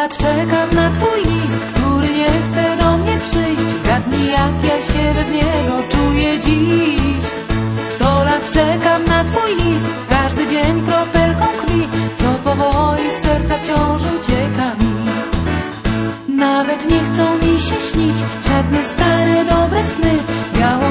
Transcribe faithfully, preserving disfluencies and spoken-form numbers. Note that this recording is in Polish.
lat czekam na twój list, który nie chce do mnie przyjść. Zgadnij, jak ja się bez niego czuję dziś. Sto lat czekam na twój list, każdy dzień kropelką krwi, co powoli z serca wciąż ucieka mi. Nawet nie chcą mi się śnić żadne stare dobre sny. Biało